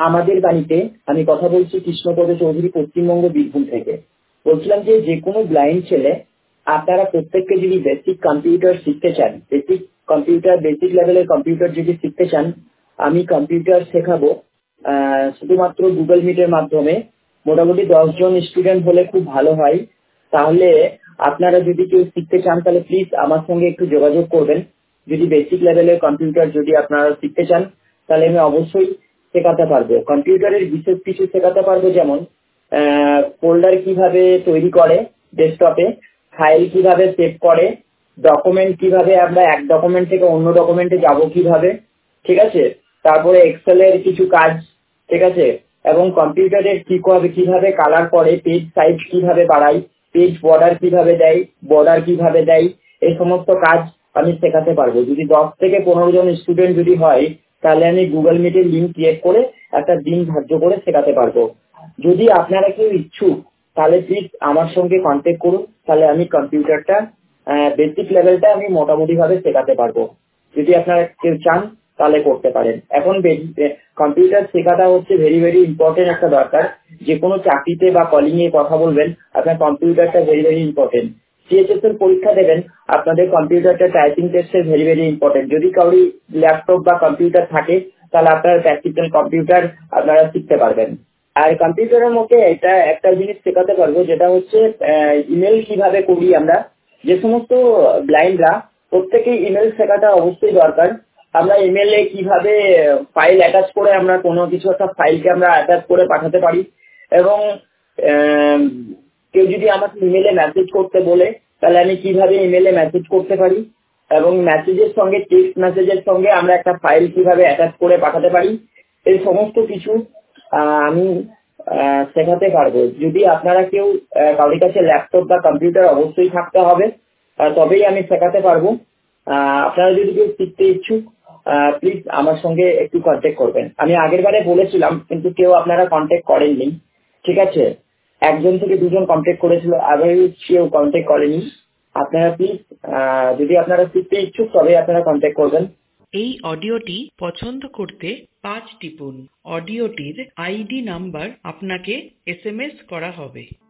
আমাদের বাড়িতে আমি কথা বলছি কৃষ্ণপদ চৌধুরী, পশ্চিমবঙ্গ, বীরভূম থেকে। বলছিলাম যে কোনো ব্লাইন্ড ছেলে আপনারা প্রত্যেককে যদি বেসিক কম্পিউটার শিখতে চান, বেসিক লেভেলের কম্পিউটার যদি শিখতে চান, আমি কম্পিউটার শেখাবো শুধুমাত্র গুগল মিটের মাধ্যমে। মোটামুটি 10 জন স্টুডেন্ট হলে খুব ভালো হয়। তাহলে আপনারা যদি কেউ শিখতে চান তাহলে প্লিজ আমার সঙ্গে একটু যোগাযোগ করবেন। যদি বেসিক লেভেলের কম্পিউটার যদি আপনারা শিখতে চান তাহলে আমি অবশ্যই শেখাতে পারবো। কম্পিউটারের বিশেষ কিছু শেখাতে পারবো, যেমন ফোল্ডার কিভাবে তৈরি করে ডেস্কটপে, ফাইল কিভাবে সেভ করে, ডকুমেন্ট কিভাবে আমরা এক ডকুমেন্ট থেকে অন্য ডকুমেন্টে যাব কিভাবে, ঠিক আছে, তারপরে এক্সেলের কিছু কাজ, ঠিক আছে, এবং কম্পিউটারের কিভাবে কালার করে, পেজ সাইজ কিভাবে বাড়ায়, পেজ বর্ডার কিভাবে দেয়, এই সমস্ত কাজ আমি শেখাতে পারবো। যদি 10 থেকে 15 জন স্টুডেন্ট যদি হয় তাহলে আমি গুগল মিটের লিঙ্ক ক্রিয়েট করে একটা দিন ধার্য করে শেখাতে পারবো। যদি আপনারা কেউ ইচ্ছুক তাহলে প্লিজ আমার সঙ্গে কন্ট্যাক্ট করুন, তাহলে আমি কম্পিউটারটা বেসিক লেভেলটা আমি মোটামুটি ভাবে শেখাতে পারবো। যদি আপনারা কেউ চান তাহলে করতে পারেন। এখন কম্পিউটার শেখাটা হচ্ছে ভেরি ভেরি ইম্পর্টেন্ট একটা দরকার। যে কোনো চাকরিতে বা কলিং এ কথা বলবেন, আপনার কম্পিউটারটা ভেরি ভেরি ইম্পর্টেন্ট। সিএচএস এর পরীক্ষা দেবেন, আপনাদের কম্পিউটারটা টাইপিং টেস্টে ভেরি ভেরি ইম্পর্টেন্ট। যদি কারোর ল্যাপটপ বা কম্পিউটার থাকে তাহলে আপনার প্র্যাকটিক্যাল কম্পিউটার আপনারা শিখতে পারবেন। আর কম্পিউটারের মধ্যে এটা একটা জিনিস শেখাতে পারবো, যেটা হচ্ছে ইমেল কিভাবে করি আমরা। যে সমস্ত ব্লাইন্ডরা, প্রত্যেকেই ইমেল শেখাটা অবশ্যই দরকার। আমরা ইমেলে কিভাবে ফাইল অ্যাটাচ করে আমরা কোনো কিছু একটা ফাইলকে আমরা অ্যাটাচ করে পাঠাতে পারি, এবং কেউ যদি আমাকে ইমেলে মেসেজ করতে বলে তাহলে আমি কিভাবে ইমেলে মেসেজ করতে পারি, এবং মেসেজের সঙ্গে টেক্সট মেসেজের সঙ্গে আমরা একটা ফাইল কিভাবে অ্যাটাচ করে পাঠাতে পারি, এই সমস্ত কিছু আমি শেখাতে পারবো। যদি আপনারা কেউ কারোর কাছে ল্যাপটপ বা কম্পিউটার অবশ্যই থাকতে হবে, তবেই আমি শেখাতে পারবো। আপনারা যদি কেউ শিখতে ইচ্ছুক প্লিজ আমার সঙ্গে একটু কন্ট্যাক্ট করবেন। আমি আগের বারে বলেছিলাম কিন্তু কেউ আপনারা কন্ট্যাক্ট করেননি, ঠিক আছে, 1 জন থেকে 2 জন কন্ট্যাক্ট করেছিল, আবার কেউ কন্ট্যাক্ট করেনি। আপনারা প্লিজ যদি আপনারা শিখতে ইচ্ছুক তবে আপনারা কন্ট্যাক্ট করবেন। এই অডিওটি পছন্দ করতে 5 টিপুন। অডিওটির আইডি নাম্বার আপনাকে SMS করা হবে।